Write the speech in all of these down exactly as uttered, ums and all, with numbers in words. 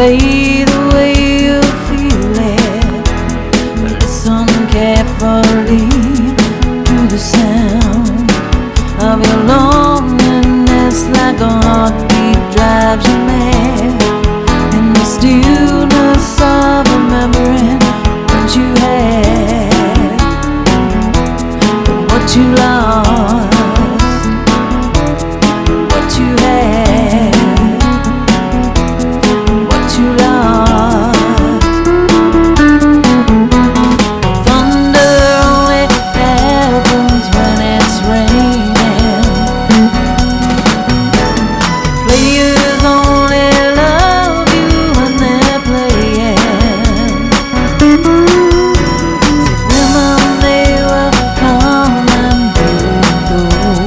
play the way you feel it, but listen carefully to the sound of your loneliness, like a heartbeat drives you mad. In the stillness of remembering what you had, what you lost, what you had, what you lost. Thunder only happens when it's raining. Players only love you when they're playing. See, women, they will come and they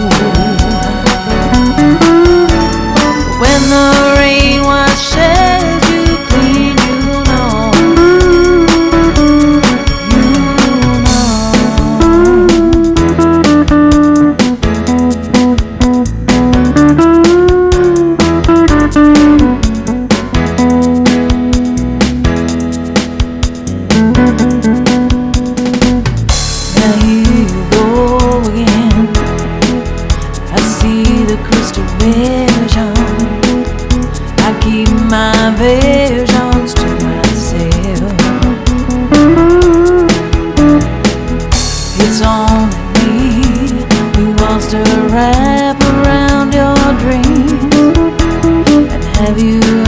go. When the rain washes you clean, you know, you now here you go again. I see the crystal vision. I keep my visions to myself. It's only me who wants to wrap around your dreams and have you